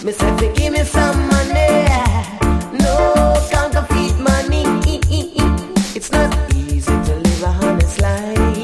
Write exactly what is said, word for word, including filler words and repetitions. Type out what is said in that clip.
Me say fi give me some money, no counterfeit money. It's not easy to live a honest life.